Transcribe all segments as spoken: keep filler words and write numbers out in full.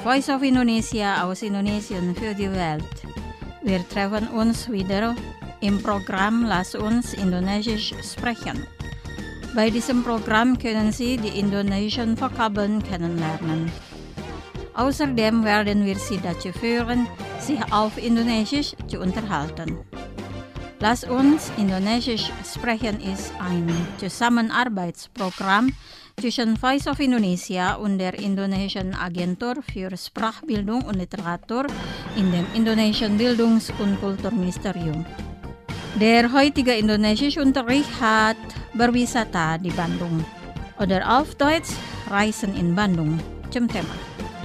Voice of Indonesia aus Indonesien für die Welt. Wir treffen uns wieder im Programm Lass uns Indonesisch sprechen. Bei diesem Programm können Sie die indonesischen Vokabeln kennenlernen. Außerdem werden wir Sie dazu führen, sich auf Indonesisch zu unterhalten. Lass uns Indonesisch sprechen ist ein Zusammenarbeitsprogramm zwischen Voice of Indonesia und der Indonesischen Agentur für Sprachbildung und Literatur in dem Indonesischen Bildungs- und Kulturministerium. Der heutige Indonesischunterricht hat berwisata di Bandung oder auf Deutsch Reisen in Bandung zum Thema.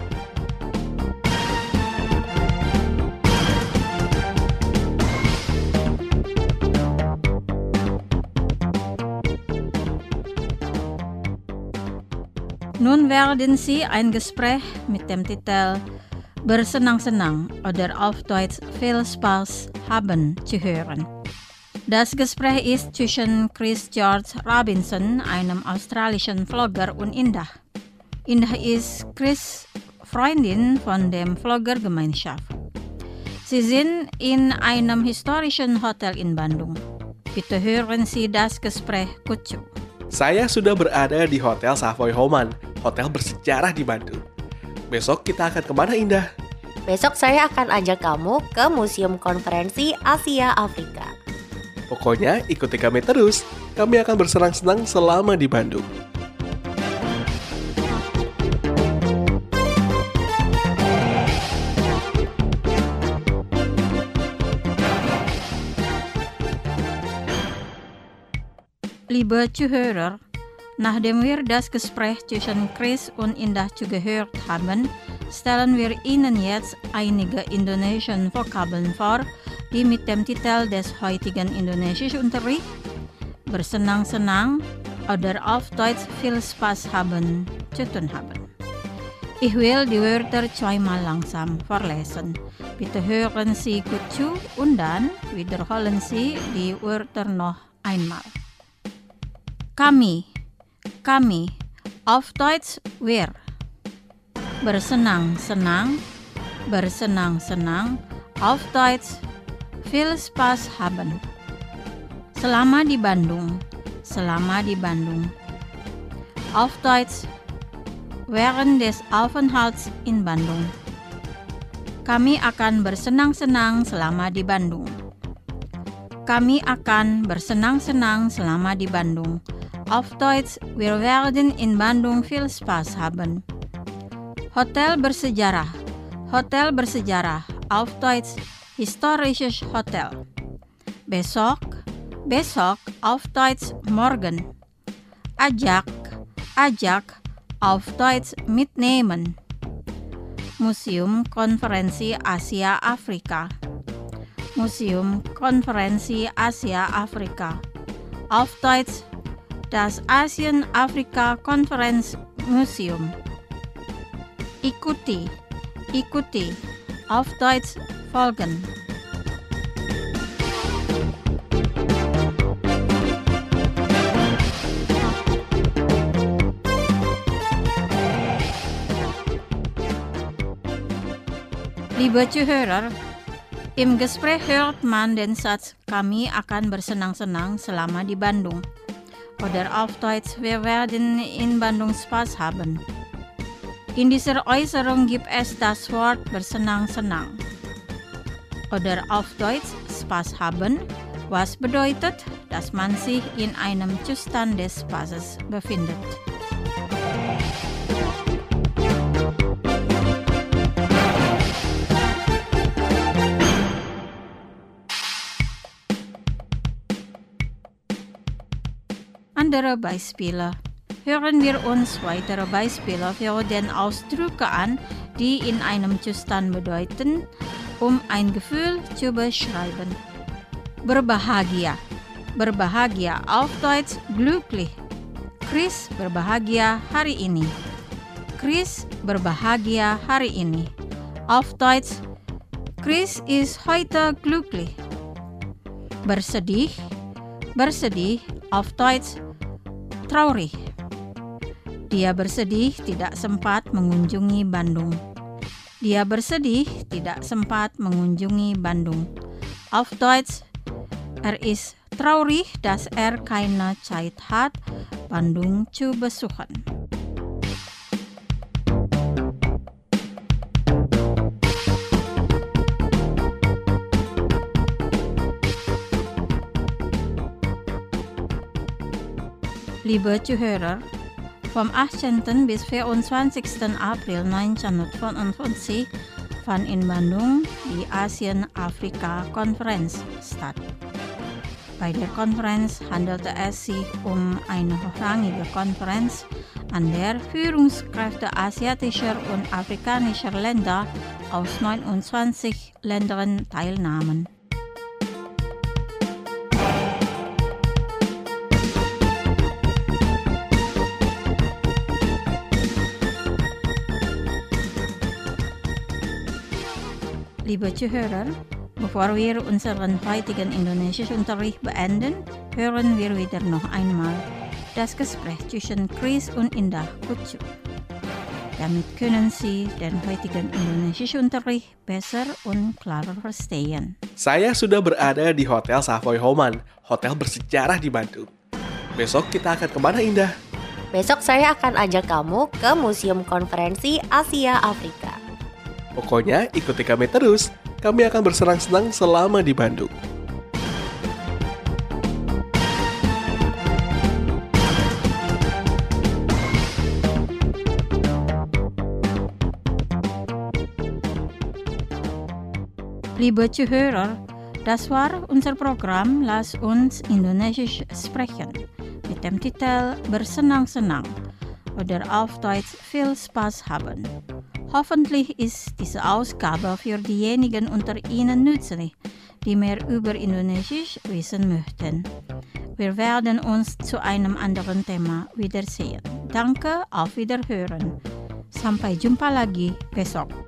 Nun werden Sie ein Gespräch mit dem Titel Bersenang-senang oder auf Deutsch viel Spaß haben zu hören. Das Gespräch ist zwischen Chris George Robinson, einem australischen Vlogger, und Indah. Indah ist Chris' Freundin von der Vloggergemeinschaft. Sie sind in einem historischen Hotel in Bandung. Bitte hören Sie das Gespräch gut zu. Saya sudah berada di Hotel Savoy Homan, hotel bersejarah di Bandung. Besok kita akan kemana, Indah? Besok saya akan ajak kamu ke Museum Konferensi Asia Afrika. Pokoknya ikuti kami terus. Kami akan bersenang-senang selama di Bandung. Liebe Zuhörer, nachdem wir das Gespräch zwischen Chris und Indah zugehört haben, stellen wir Ihnen jetzt einige indonesische Vokabeln vor, die mit dem Titel des heutigen Indonesischunterrichts Bersenang-senang oder auf Deutsch viel Spaß haben zu tun haben. Ich will die Wörter zweimal langsam vorlesen. Bitte hören Sie gut zu und dann wiederholen Sie die Wörter noch einmal. Kami, kami, auf Deutsch wir. Bersenang-senang, bersenang-senang, auf Deutsch viel Spaß haben. Selama di Bandung, selama di Bandung. Auf Deutsch während des Aufenthalts in Bandung. Kami akan bersenang-senang selama di Bandung. Kami akan bersenang-senang selama di Bandung. Auf Deutsch, wir werden in Bandung viel Spaß haben. Hotel bersejarah, hotel bersejarah. Auf Deutsch, historisches Hotel. Besok, besok. Auf Deutsch, morgen. Ajak, ajak. Auf Deutsch, mitnehmen. Museum Konferensi Asia Afrika. Museum Konferensi Asia Afrika. Auf Deutsch, das Asien-Afrika-Konferenz-Museum. Ikuti, ikuti, auf Deutsch folgen. Liebe Zuhörer, im Gespräch hört man den Satz, kami akan bersenang-senang selama di Bandung. Oder auf Deutsch, wir werden in Bandung Spaß haben. In dieser Äußerung gibt es das Wort bersenang-senang. Oder auf Deutsch, Spaß haben, was bedeutet, dass man sich in einem Zustand des Spaßes befindet. Andere Beispiele. Hören wir uns weitere Beispiele für den Ausdrücke an, die in einem Zustand bedeuten, um ein Gefühl zu beschreiben. Berbahagia. Berbahagia auf Deutsch glücklich. Chris berbahagia hari ini. Chris berbahagia hari ini. Auf Deutsch, Chris ist heute glücklich. Bersedih. Bersedih auf Deutsch traurig. Dia bersedih tidak sempat mengunjungi Bandung. Dia bersedih tidak sempat mengunjungi Bandung. Auf Deutsch, er ist traurig, dass er keine Zeit hat, Bandung zu besuchen. Liebe Zuhörer, vom achtzehnten bis vierundzwanzigsten April neunzehnhundertfünfundfünfzig fand in Bandung die Asien-Afrika-Konferenz statt. Bei der Konferenz handelte es sich um eine hochrangige Konferenz, an der Führungskräfte asiatischer und afrikanischer Länder aus neunundzwanzig Ländern teilnahmen. Liebe Zuhörer, bevor wir unseren heutigen Indonesischunterricht beenden, hören wir wieder noch einmal das Gespräch zwischen Chris und Indah Kutsu. Damit können Sie den heutigen Indonesischunterricht besser und klarer verstehen. Saya sudah berada di Hotel Savoy Homan, hotel bersejarah di Bandung. Besok kita akan kemana, Indah? Besok saya akan ajak kamu ke Museum Konferensi Asia Afrika. Pokoknya ikuti kami terus, kami akan bersenang-senang selama di Bandung. Liebe Zuhörer, das war unser Programm Lass uns Indonesisch sprechen mit dem Titel Bersenang-senang oder auf Deutsch viel Spaß haben. Hoffentlich ist diese Ausgabe für diejenigen unter Ihnen nützlich, die mehr über Indonesisch wissen möchten. Wir werden uns zu einem anderen Thema wiedersehen. Danke, auf Wiederhören. Sampai jumpa lagi besok.